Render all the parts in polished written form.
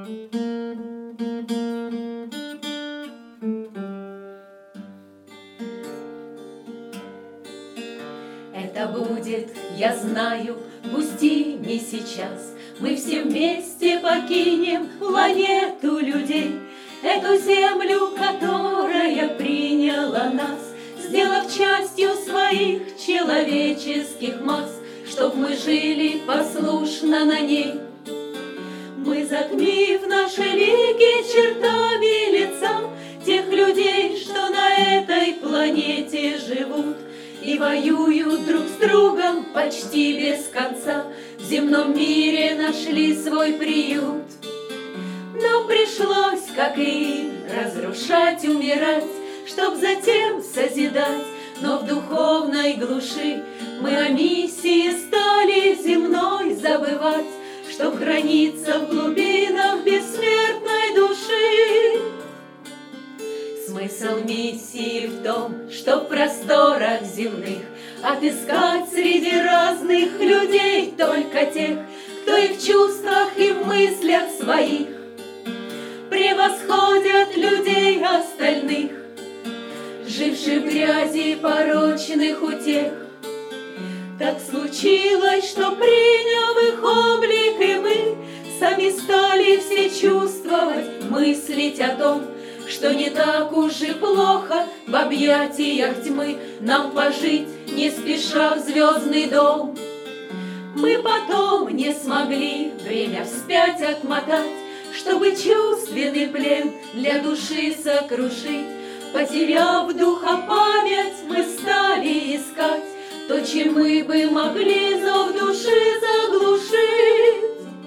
Это будет, я знаю, пусть и не сейчас. Мы все вместе покинем планету людей, эту землю, которая приняла нас, сделав частью своих человеческих масс, чтоб мы жили послушно на ней. Мы, затмив наши лики чертами лица, тех людей, что на этой планете живут и воюют друг с другом почти без конца, в земном мире нашли свой приют. Нам пришлось, как и им, разрушать, умирать, чтоб затем созидать, но в духовной глуши мы о миссии стали земной забывать, чтоб храниться в глубинах бессмертной души. Смысл миссии в том, что в просторах земных отыскать среди разных людей только тех, кто и в чувствах, и в мыслях своих превосходят людей остальных, живших в грязи порочных утех. Так случилось, что, приняв их облик, и мы сами стали все чувствовать, мыслить о том, что не так уж и плохо в объятиях тьмы нам пожить, не спеша в звездный дом. Мы потом не смогли время вспять отмотать, чтобы чувственный плен для души сокрушить. Потеряв духа память, мы стали искать то, чем мы бы могли зов души заглушить.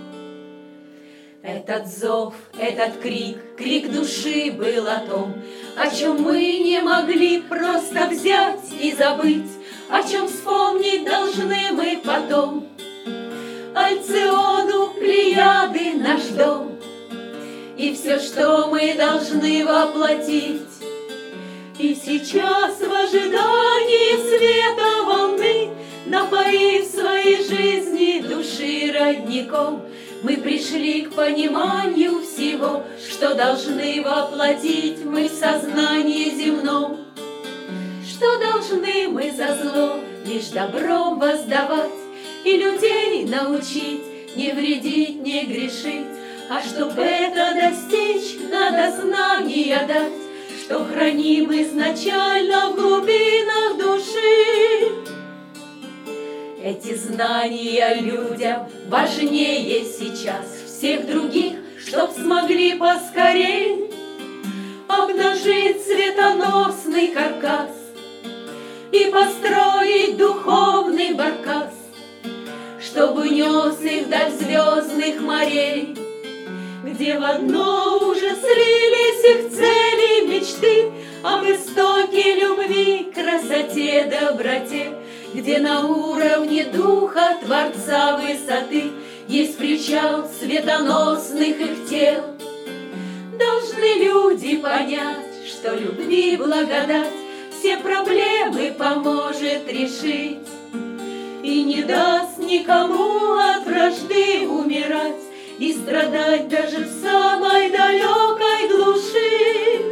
Этот зов, этот крик, крик души был о том, о чем мы не могли просто взять и забыть, о чем вспомнить должны мы потом. Альциону, Плеяды, наш дом, и все, что мы должны воплотить. И сейчас в ожидании света волны, напоив своей жизни души родником, мы пришли к пониманию всего, что должны воплотить мы в сознании земном. Что должны мы за зло лишь добром воздавать, и людей научить не вредить, не грешить. А чтоб это достичь, надо знания дать, что храним изначально в глубинах души. Эти знания людям важнее сейчас всех других, чтоб смогли поскорей обнажить светоносный каркас и построить духовный баркас, чтобы нес их вдаль звездных морей, где в одно уже слились их цели, мечты об истоке любви, красоте, доброте, где на уровне духа Творца высоты есть причал светоносных их тел. Должны люди понять, что любви благодать все проблемы поможет решить и не даст никому от вражды умирать и страдать даже в самой далекой глуши.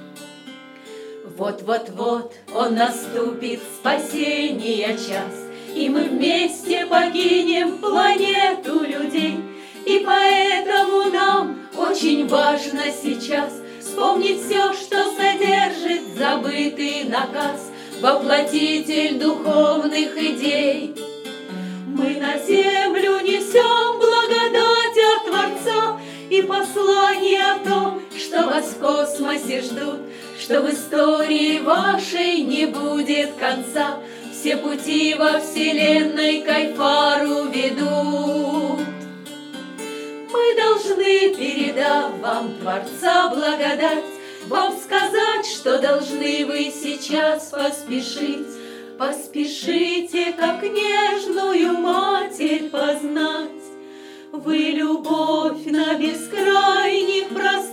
Вот-вот-вот он наступит, спасения час, и мы вместе покинем планету людей. И поэтому нам очень важно сейчас вспомнить все, что содержит забытый наказ, воплотитель духовных идей. Мы на землю несем благодать от Творца и послание о том, что вас в космосе ждут, что в истории вашей не будет конца. Все пути во Вселенной к Айфару ведут. Мы должны, передав вам Творца благодать, вам сказать, что должны вы сейчас поспешить. Поспешите, как нежную Матерь познать. Вы любовь на бескрайних просторах